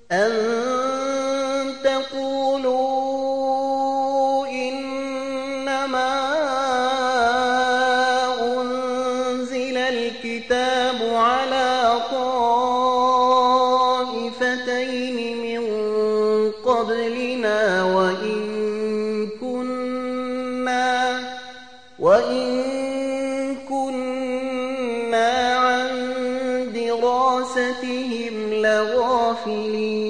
أن تقولوا إنما أنزل الكتاب على طائفتين من قبلنا وإن كنا عن دراستهم لغافلين